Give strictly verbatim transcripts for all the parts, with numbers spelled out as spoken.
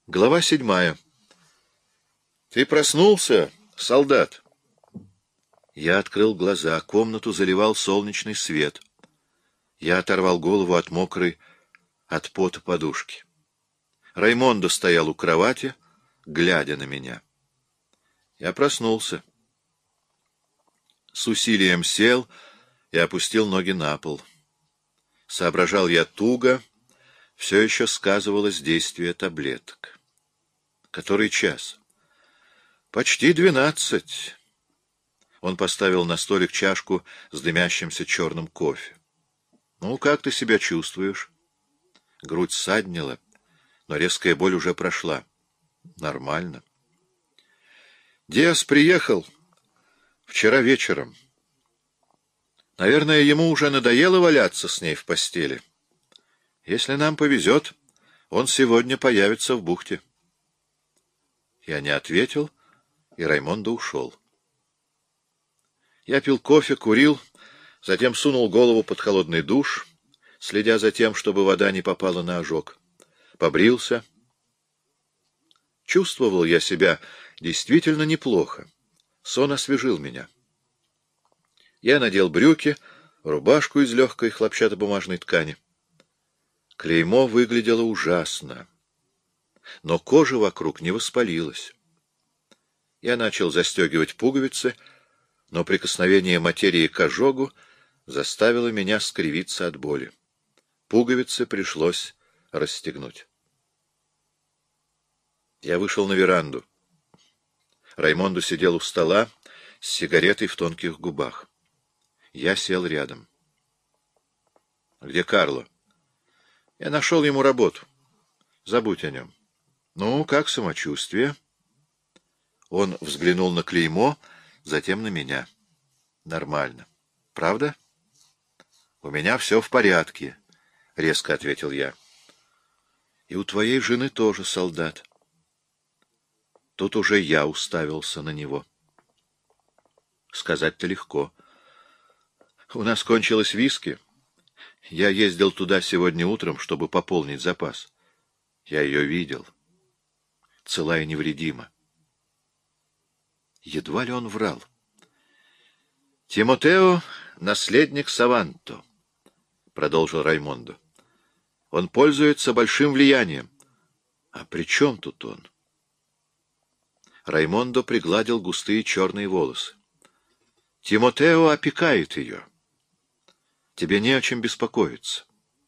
Глава седьмая. «Ты проснулся, солдат?» Я открыл глаза. Комнату заливал солнечный свет. Я оторвал голову от мокрой, от пота подушки. Раймондо стоял у кровати, глядя на меня. Я проснулся. С усилием сел и опустил ноги на пол. Соображал я туго, все еще сказывалось действие таблеток. Который час? Почти двенадцать. Он поставил на столик чашку с дымящимся черным кофе. Ну, как ты себя чувствуешь? Грудь ссаднила, но резкая боль уже прошла. Нормально. Диас приехал вчера вечером. Наверное, ему уже надоело валяться с ней в постели. Если нам повезет, он сегодня появится в бухте. Я не ответил, и Раймондо ушел. Я пил кофе, курил, затем сунул голову под холодный душ, следя за тем, чтобы вода не попала на ожог. Побрился. Чувствовал я себя действительно неплохо. Сон освежил меня. Я надел брюки, рубашку из легкой хлопчатобумажной ткани. Клеймо выглядело ужасно, но кожа вокруг не воспалилась. Я начал застегивать пуговицы, но прикосновение материи к ожогу заставило меня скривиться от боли. Пуговицы пришлось расстегнуть. Я вышел на веранду. Раймондо сидел у стола с сигаретой в тонких губах. Я сел рядом. — Где Карло? — Я нашел ему работу. Забудь о нем. — Ну, как самочувствие? Он взглянул на клеймо, затем на меня. — Нормально. — Правда? — У меня все в порядке, — резко ответил я. — И у твоей жены тоже, солдат. Тут уже я уставился на него. Сказать-то легко. У нас кончилось виски. Я ездил туда сегодня утром, чтобы пополнить запас. Я ее видел. Цела и невредима. Едва ли он врал. «Тимотео — наследник Саванто», — продолжил Раймондо. «Он пользуется большим влиянием. А при чем тут он?» Раймондо пригладил густые черные волосы. «Тимотео опекает ее. Тебе не о чем беспокоиться».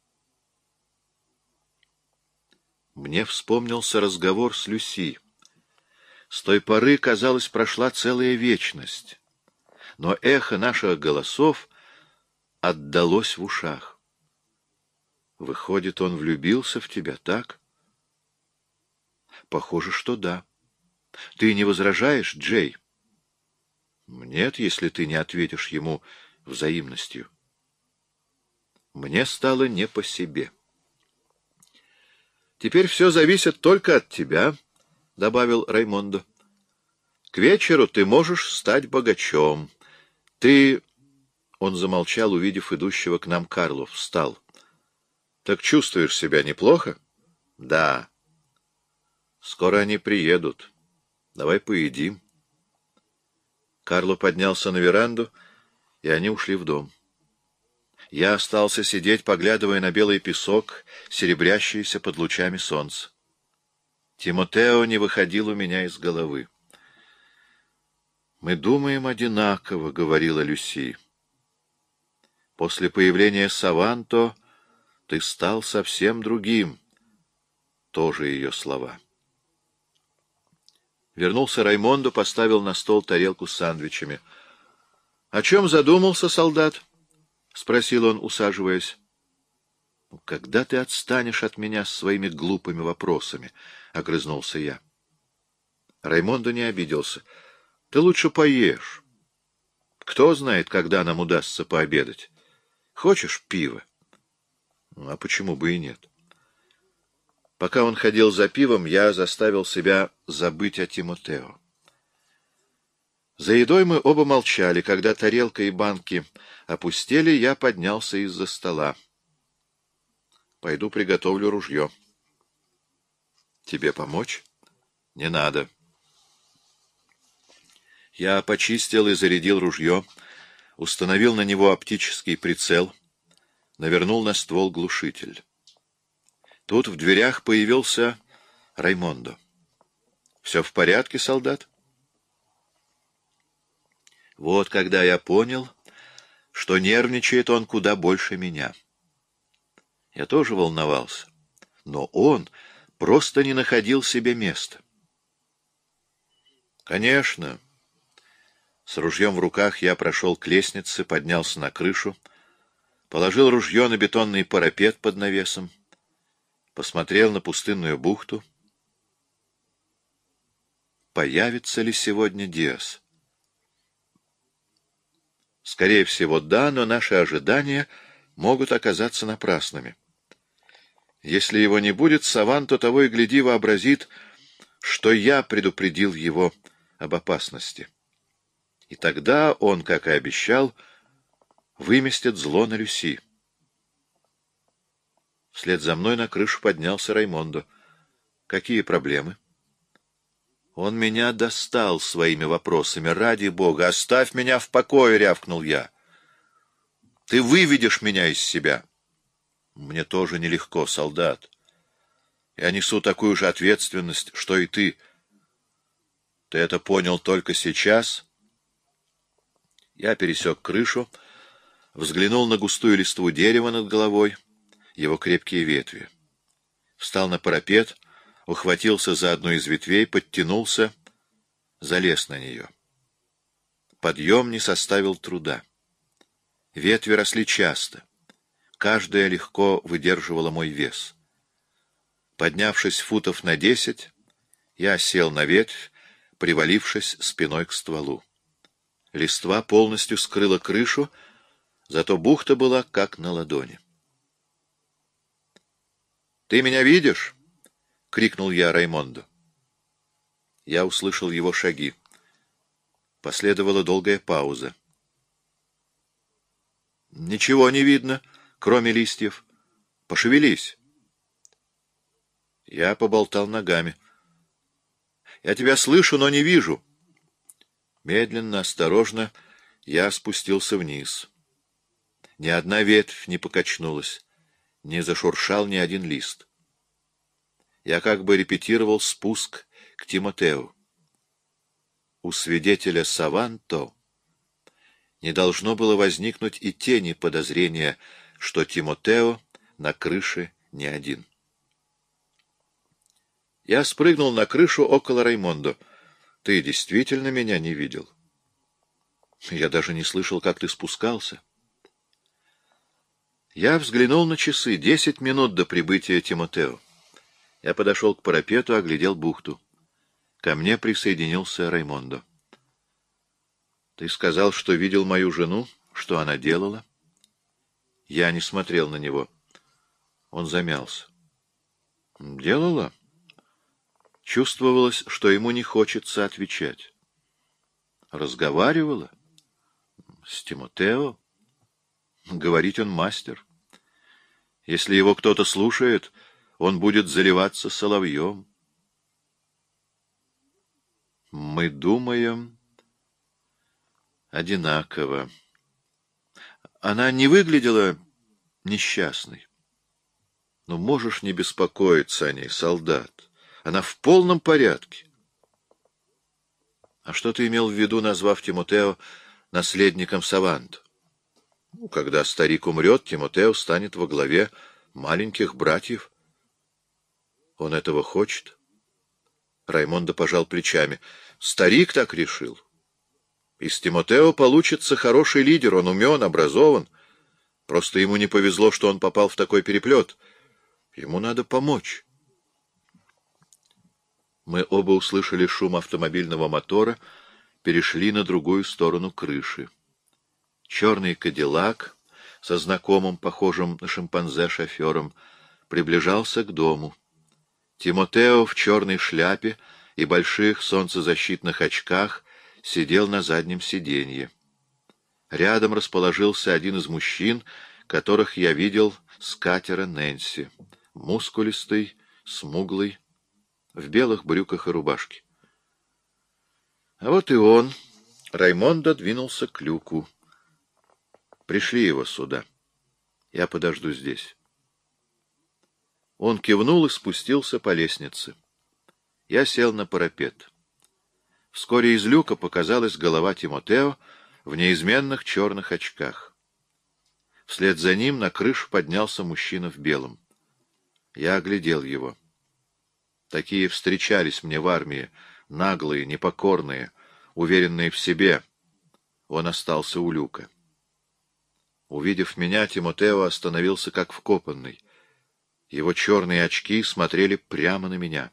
Мне вспомнился разговор с Люси. С той поры, казалось, прошла целая вечность, но эхо наших голосов отдалось в ушах. Выходит, он влюбился в тебя, так? Похоже, что да. Ты не возражаешь, Джей? Нет, если ты не ответишь ему взаимностью. Мне стало не по себе. Теперь все зависит только от тебя, — добавил Раймондо. К вечеру ты можешь стать богачом. Ты... Он замолчал, увидев идущего к нам Карло, встал. Так чувствуешь себя неплохо? Да. Скоро они приедут. Давай поедим. Карло поднялся на веранду, и они ушли в дом. Я остался сидеть, поглядывая на белый песок, серебрящийся под лучами солнца. Тимотео не выходил у меня из головы. «Мы думаем одинаково», — говорила Люси. «После появления Саванто ты стал совсем другим». Тоже ее слова. Вернулся Раймондо, поставил на стол тарелку с сандвичами. — О чем задумался, солдат? — спросил он, усаживаясь. — Когда ты отстанешь от меня с своими глупыми вопросами? — огрызнулся я. Раймондо не обиделся. — Ты лучше поешь. Кто знает, когда нам удастся пообедать. Хочешь пива? — А почему бы и нет? Пока он ходил за пивом, я заставил себя забыть о Тимотео. За едой мы оба молчали. Когда тарелка и банки опустели, я поднялся из-за стола. Пойду приготовлю ружье. Тебе помочь? Не надо. Я почистил и зарядил ружье, установил на него оптический прицел, навернул на ствол глушитель. Тут в дверях появился Раймондо. — Все в порядке, солдат? Вот когда я понял, что нервничает он куда больше меня. Я тоже волновался, но он просто не находил себе места. Конечно. С ружьем в руках я прошел к лестнице, поднялся на крышу, положил ружье на бетонный парапет под навесом, посмотрел на пустынную бухту. Появится ли сегодня Диас? Скорее всего, да, но наши ожидания могут оказаться напрасными. Если его не будет, Саван, то того и гляди вообразит, что я предупредил его об опасности. И тогда он, как и обещал, выместит зло на Люси. Вслед за мной на крышу поднялся Раймондо. Какие проблемы? Он меня достал своими вопросами. Ради бога, оставь меня в покое, рявкнул я. Ты выведешь меня из себя. Мне тоже нелегко, солдат. Я несу такую же ответственность, что и ты. Ты это понял только сейчас? Я пересек крышу, взглянул на густую листву дерева над головой, его крепкие ветви. Встал на парапет, ухватился за одну из ветвей, подтянулся, залез на нее. Подъем не составил труда. Ветви росли часто. Каждая легко выдерживала мой вес. Поднявшись футов на десять, я сел на ветвь, привалившись спиной к стволу. Листва полностью скрыла крышу, зато бухта была как на ладони. — Ты меня видишь? — крикнул я Раймондо. Я услышал его шаги. Последовала долгая пауза. — Ничего не видно, кроме листьев. Пошевелись. Я поболтал ногами. — Я тебя слышу, но не вижу. Медленно, осторожно я спустился вниз. Ни одна ветвь не покачнулась, не зашуршал ни один лист. Я как бы репетировал спуск к Тимотео. У свидетеля Саванто не должно было возникнуть и тени подозрения, что Тимотео на крыше не один. Я спрыгнул на крышу около Раймондо. Ты действительно меня не видел? Я даже не слышал, как ты спускался. Я взглянул на часы. Десять минут до прибытия Тимотео. Я подошел к парапету, оглядел бухту. Ко мне присоединился Раймондо. Ты сказал, что видел мою жену? Что она делала? Я не смотрел на него. Он замялся. Делала? Чувствовалось, что ему не хочется отвечать. Разговаривала? С Тимотео? Говорить он мастер. Если его кто-то слушает, он будет заливаться соловьем. Мы думаем одинаково. Она не выглядела несчастной. Но можешь не беспокоиться о ней, солдат. Она в полном порядке. А что ты имел в виду, назвав Тимотео наследником Саванто? Ну, когда старик умрет, Тимотео станет во главе маленьких братьев. Он этого хочет? Раймондо пожал плечами. Старик так решил. Из Тимотео получится хороший лидер, он умен, образован. Просто ему не повезло, что он попал в такой переплет. Ему надо помочь. Мы оба услышали шум автомобильного мотора, перешли на другую сторону крыши. Черный кадиллак со знакомым, похожим на шимпанзе шофером, приближался к дому. Тимотео в черной шляпе и больших солнцезащитных очках сидел на заднем сиденье. Рядом расположился один из мужчин, которых я видел с катера Нэнси. Мускулистый, смуглый. в белых брюках и рубашке. А вот и он. Раймондо двинулся к люку. Пришли его сюда. Я подожду здесь. Он кивнул и спустился по лестнице. Я сел на парапет. Вскоре из люка показалась голова Тимотео в неизменных черных очках. Вслед за ним на крышу поднялся мужчина в белом. Я оглядел его. Такие встречались мне в армии, наглые, непокорные, уверенные в себе. Он остался у люка. Увидев меня, Тимотео остановился как вкопанный. Его черные очки смотрели прямо на меня.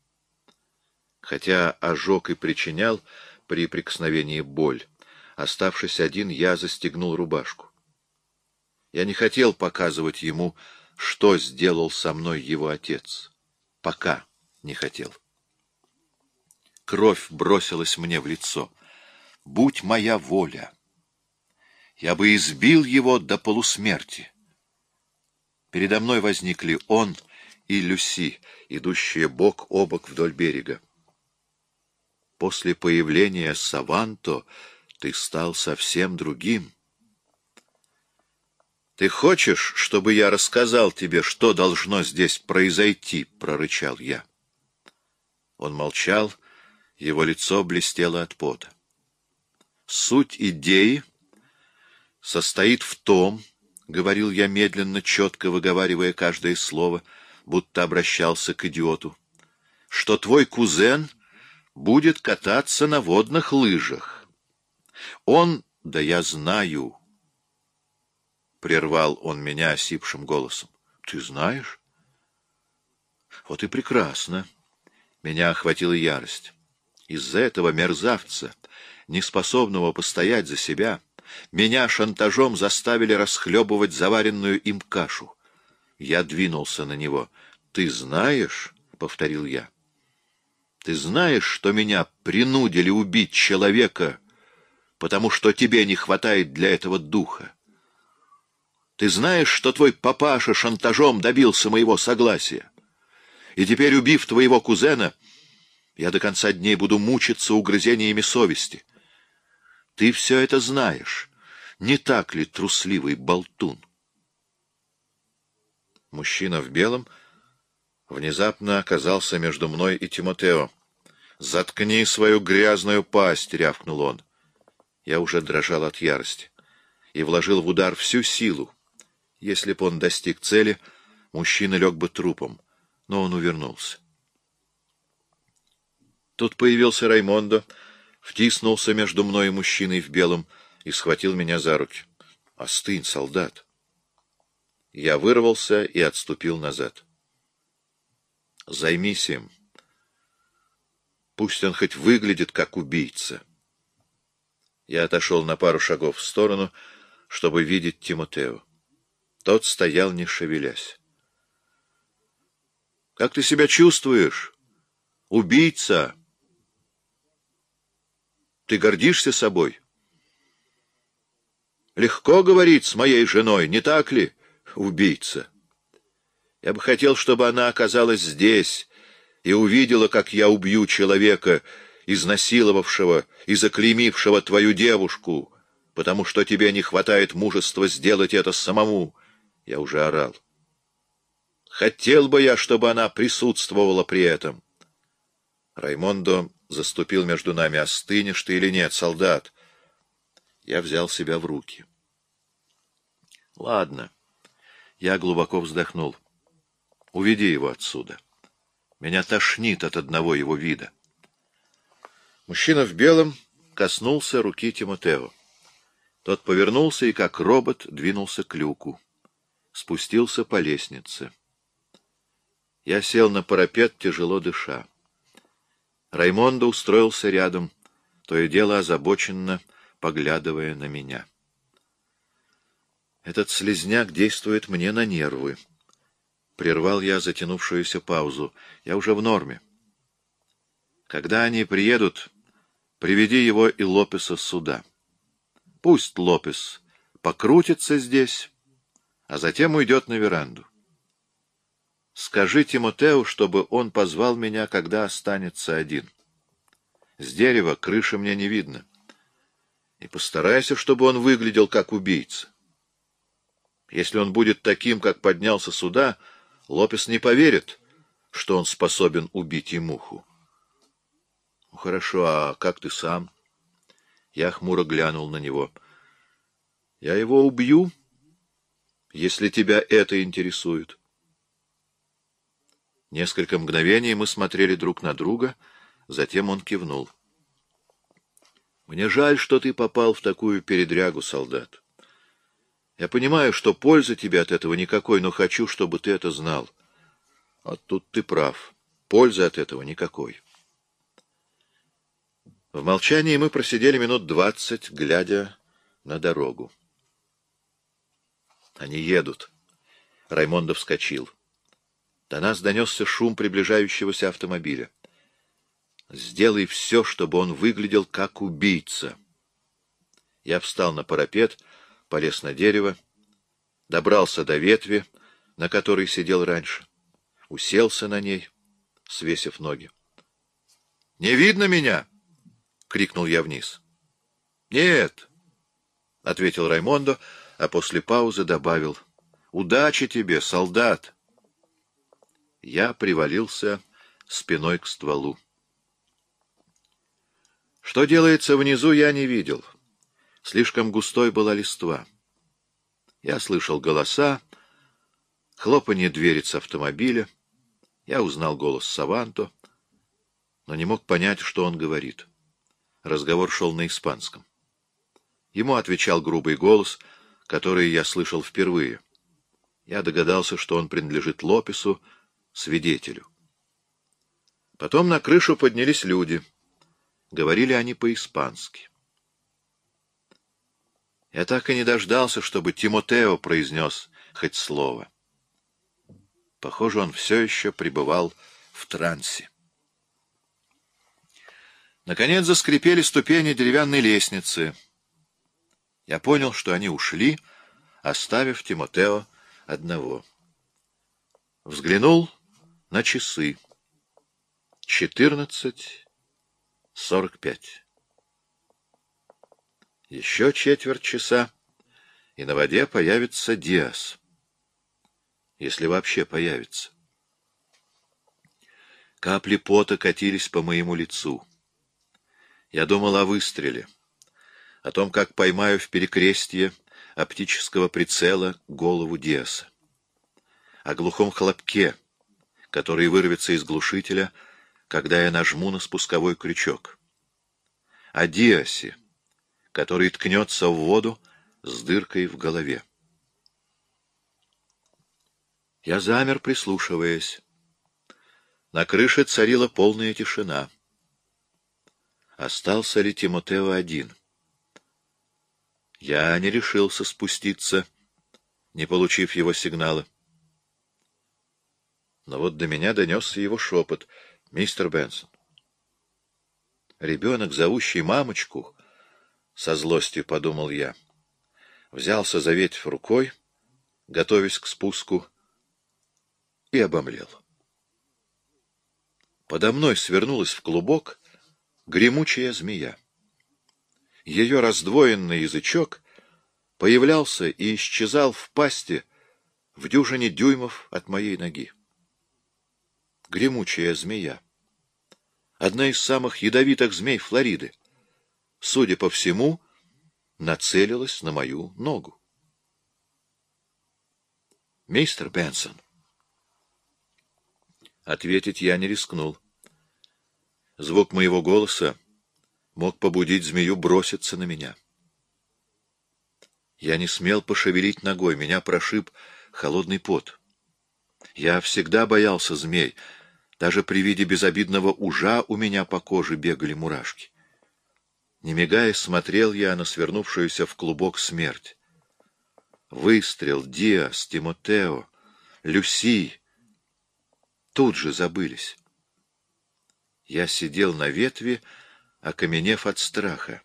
Хотя ожог и причинял при прикосновении боль, оставшись один, я застегнул рубашку. Я не хотел показывать ему, что сделал со мной его отец. Пока не хотел. Кровь бросилась мне в лицо. Будь моя воля, я бы избил его до полусмерти. Передо мной возникли он и Люси, идущие бок о бок вдоль берега. После появления Саванто ты стал совсем другим. «Ты хочешь, чтобы я рассказал тебе, что должно здесь произойти?» — прорычал я. Он молчал, его лицо блестело от пота. «Суть идеи состоит в том, — говорил я медленно, четко выговаривая каждое слово, будто обращался к идиоту, — что твой кузен будет кататься на водных лыжах. Он... Да я знаю... — прервал он меня осипшим голосом. — Ты знаешь? Вот и прекрасно. Меня охватила ярость. Из-за этого мерзавца, неспособного постоять за себя, меня шантажом заставили расхлебывать заваренную им кашу. Я двинулся на него. — Ты знаешь? — повторил я. — Ты знаешь, что меня принудили убить человека, потому что тебе не хватает для этого духа? Ты знаешь, что твой папаша шантажом добился моего согласия? И теперь, убив твоего кузена, я до конца дней буду мучиться угрызениями совести. Ты все это знаешь. Не так ли, трусливый болтун? Мужчина в белом внезапно оказался между мной и Тимотео. «Заткни свою грязную пасть!» — рявкнул он. Я уже дрожал от ярости и вложил в удар всю силу. Если б он достиг цели, мужчина лег бы трупом, но он увернулся. Тут появился Раймондо, втиснулся между мной и мужчиной в белом и схватил меня за руки. «Остынь, солдат!» Я вырвался и отступил назад. «Займись им. Пусть он хоть выглядит как убийца». Я отошел на пару шагов в сторону, чтобы видеть Тимотео. Тот стоял, не шевелясь. «Как ты себя чувствуешь, убийца? Ты гордишься собой? Легко говорить с моей женой, не так ли, убийца? Я бы хотел, чтобы она оказалась здесь и увидела, как я убью человека, изнасиловавшего и заклеймившего твою девушку, потому что тебе не хватает мужества сделать это самому». Я уже орал. Хотел бы я, чтобы она присутствовала при этом. Раймондо заступил между нами. «Остынешь ты или нет, солдат?» Я взял себя в руки. «Ладно». Я глубоко вздохнул. «Уведи его отсюда. Меня тошнит от одного его вида». Мужчина в белом коснулся руки Тимотео. Тот повернулся и, как робот, двинулся к люку. Спустился по лестнице. Я сел на парапет, тяжело дыша. Раймондо устроился рядом, то и дело озабоченно поглядывая на меня. Этот слизняк действует мне на нервы. Прервал я затянувшуюся паузу. Я уже в норме. Когда они приедут, приведи его и Лопеса сюда. Пусть Лопес покрутится здесь, а затем уйдет на веранду. Скажи Тимотеу, чтобы он позвал меня, когда останется один. С дерева крыши мне не видно. И постарайся, чтобы он выглядел как убийца. Если он будет таким, как поднялся сюда, Лопес не поверит, что он способен убить и муху. Ну, хорошо, а как ты сам? Я хмуро глянул на него. Я его убью, если тебя это интересует. Несколько мгновений мы смотрели друг на друга, затем он кивнул. Мне жаль, что ты попал в такую передрягу, солдат. Я понимаю, что пользы тебе от этого никакой, но хочу, чтобы ты это знал. А тут ты прав. Пользы от этого никакой. В молчании мы просидели минут двадцать, глядя на дорогу. Они едут. Раймондо вскочил. До нас донесся шум приближающегося автомобиля. Сделай все, чтобы он выглядел как убийца. Я встал на парапет, полез на дерево, добрался до ветви, на которой сидел раньше, уселся на ней, свесив ноги. — Не видно меня? — крикнул я вниз. — Нет, — ответил Раймондо, а после паузы добавил. — Удачи тебе, солдат! Я привалился спиной к стволу. Что делается внизу, я не видел. Слишком густой была листва. Я слышал голоса, хлопанье дверец автомобиля. Я узнал голос Саванто, но не мог понять, что он говорит. Разговор шел на испанском. Ему отвечал грубый голос, который я слышал впервые. Я догадался, что он принадлежит Лопесу, свидетелю. Потом на крышу поднялись люди. Говорили они по-испански. Я так и не дождался, чтобы Тимотео произнес хоть слово. Похоже, он все еще пребывал в трансе. Наконец заскрипели ступени деревянной лестницы. Я понял, что они ушли, оставив Тимотео одного. Взглянул на часы. Четырнадцать сорок пять. Еще четверть часа, и на воде появится Диас. Если вообще появится. Капли пота катились по моему лицу. Я думал о выстреле, о том, как поймаю в перекрестье оптического прицела голову Диаса, о глухом хлопке, который вырвется из глушителя, когда я нажму на спусковой крючок, о Диасе, который ткнется в воду с дыркой в голове. Я замер, прислушиваясь. На крыше царила полная тишина. Остался ли Тимотео один? Я не решился спуститься, не получив его сигнала. Но вот до меня донесся его шепот. «Мистер Бенсон». Ребенок, зовущий мамочку, со злостью подумал я. Взялся за ветвь рукой, готовясь к спуску, и обомлел. Подо мной свернулась в клубок гремучая змея. Ее раздвоенный язычок появлялся и исчезал в пасти в дюжине дюймов от моей ноги. Гремучая змея. Одна из самых ядовитых змей Флориды. Судя по всему, нацелилась на мою ногу. «Мистер Бенсон». Ответить я не рискнул. Звук моего голоса мог побудить змею броситься на меня. Я не смел пошевелить ногой, меня прошиб холодный пот. Я всегда боялся змей. Даже при виде безобидного ужа у меня по коже бегали мурашки. Не мигая, смотрел я на свернувшуюся в клубок смерть. Выстрел, Диас, Тимотео, Люси тут же забылись. Я сидел на ветви, окаменев от страха.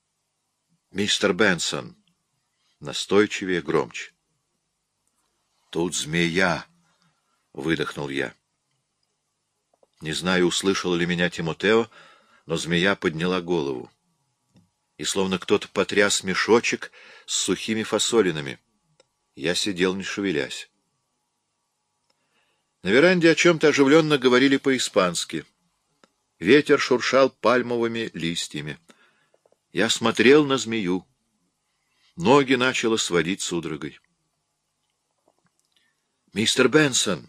«Мистер Бенсон!» Настойчивее, громче. Тут змея! — выдохнул я. Не знаю, услышал ли меня Тимотео, но змея подняла голову. И словно кто-то потряс мешочек с сухими фасолинами. Я сидел, не шевелясь. На веранде о чем-то оживленно говорили по-испански. Ветер шуршал пальмовыми листьями. Я смотрел на змею. Ноги начало сводить судорогой. «Мистер Бенсон!»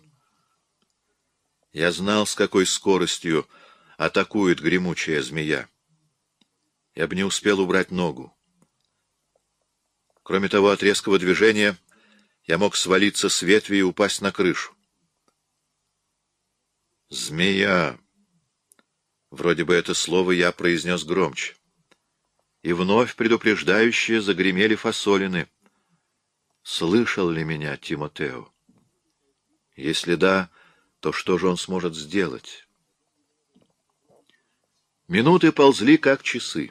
Я знал, с какой скоростью атакует гремучая змея. Я бы не успел убрать ногу. Кроме того, от резкого движения я мог свалиться с ветви и упасть на крышу. «Змея!» Вроде бы это слово я произнес громче. И вновь предупреждающие загремели фасолины. Слышал ли меня Тимотео? Если да, то что же он сможет сделать? Минуты ползли, как часы.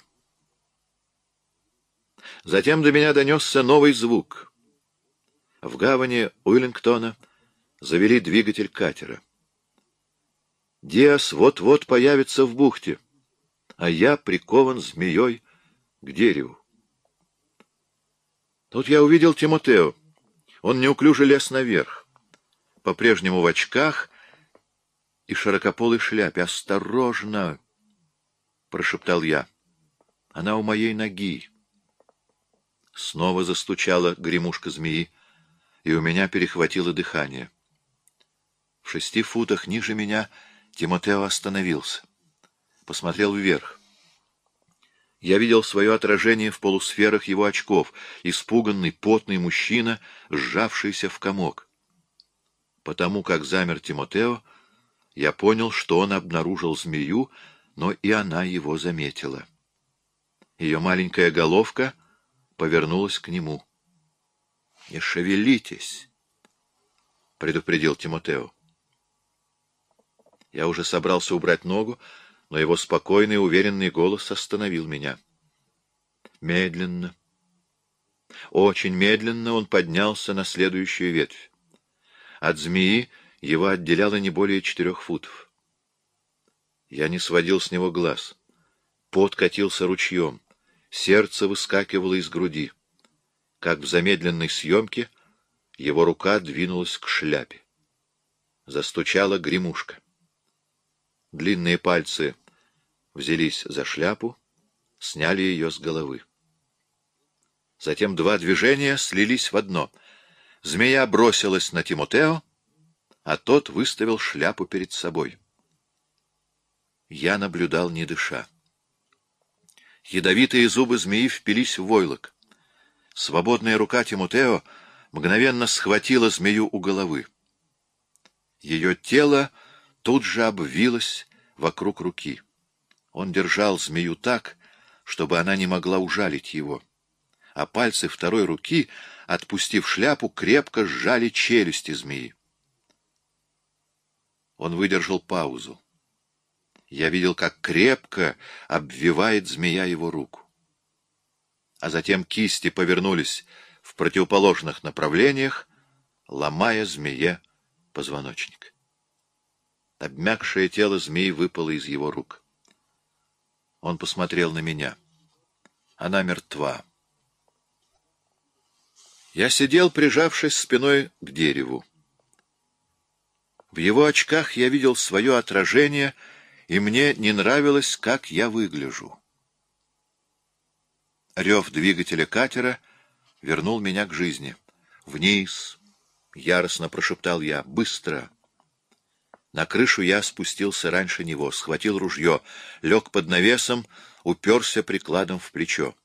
Затем до меня донесся новый звук. В гавани Уиллингтона завели двигатель катера. Диас вот-вот появится в бухте, а я прикован змеей к дереву. Тут я увидел Тимотео. Он неуклюже лез наверх, по-прежнему в очках и широкополой шляпе. «Осторожно!» — прошептал я. «Она у моей ноги». Снова застучала гремушка змеи, и у меня перехватило дыхание. В шести футах ниже меня Тимотео остановился. Посмотрел вверх. Я видел свое отражение в полусферах его очков, испуганный, потный мужчина, сжавшийся в комок. Потому как замер Тимотео, я понял, что он обнаружил змею, но и она его заметила. Ее маленькая головка повернулась к нему. — Не шевелитесь, — предупредил Тимотео. Я уже собрался убрать ногу, но его спокойный, уверенный голос остановил меня. Медленно, очень медленно он поднялся на следующую ветвь. От змеи его отделяло не более четырех футов. Я не сводил с него глаз. Пот катился ручьем, сердце выскакивало из груди. Как в замедленной съемке, его рука двинулась к шляпе. Застучала гремушка. Длинные пальцы взялись за шляпу, сняли ее с головы. Затем два движения слились в одно. Змея бросилась на Тимотео, а тот выставил шляпу перед собой. Я наблюдал, не дыша. Ядовитые зубы змеи впились в войлок. Свободная рука Тимотео мгновенно схватила змею у головы. Ее тело тут же обвилось вокруг руки. Он держал змею так, чтобы она не могла ужалить его, а пальцы второй руки, отпустив шляпу, крепко сжали челюсти змеи. Он выдержал паузу. Я видел, как крепко обвивает змея его руку. А затем кисти повернулись в противоположных направлениях, ломая змее позвоночник. Обмякшее тело змеи выпало из его рук. Он посмотрел на меня. Она мертва. Я сидел, прижавшись спиной к дереву. В его очках я видел свое отражение, и мне не нравилось, как я выгляжу. Рев двигателя катера вернул меня к жизни. «Вниз!» — яростно прошептал я. «Быстро!» На крышу я спустился раньше него, схватил ружье, лег под навесом, уперся прикладом в плечо.